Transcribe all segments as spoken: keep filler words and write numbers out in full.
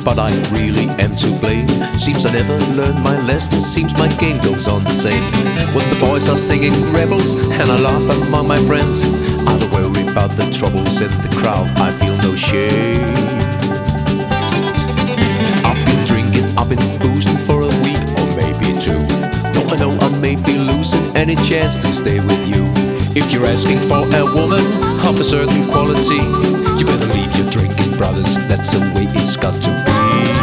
but I really am to blame. Seems I never learned my lesson, seems my game goes on the same. When the boys are singing rebels and I laugh among my friends, I don't worry about the troubles in the crowd, I feel no shame. I've been drinking, I've been boozing for a week or maybe two. Though I know I may be losing any chance to stay with you. If you're asking for a woman of a certain quality, you better leave your drinking, brothers, that's the way it's got to be.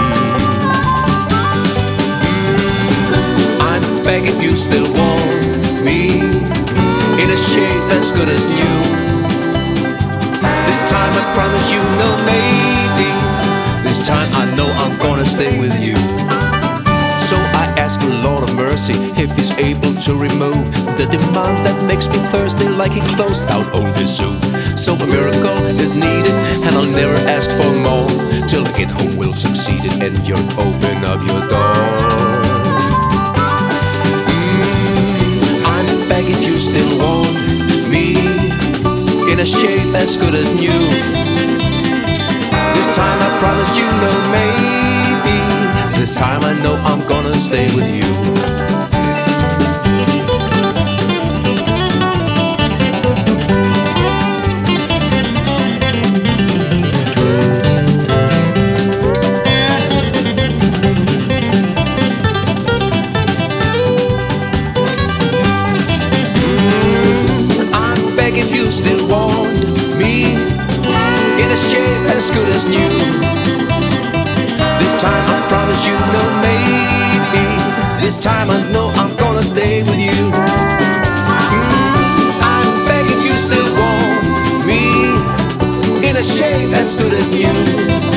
I'm back if you still want me, in a shape as good as new. This time I promise you no maybe, this time I know I'm gonna stay with you. So I ask the Lord of mercy if he's able to remove the demand that makes me thirsty like he closed out only soon. So a miracle is needed and I'll never ask for more, till I get home we'll succeed and you'll open up your door. mm, I'm back if you still want me, in a shape as good as new. This time I promise you no maybe, this time I know I'm gonna stay with you. mm, I'm back if you still want me, in a shape as good as new. This time I promise you no maybe, this time I know I'm gonna stay with you. mm, I'm begging you still want me, in a shape as good as new.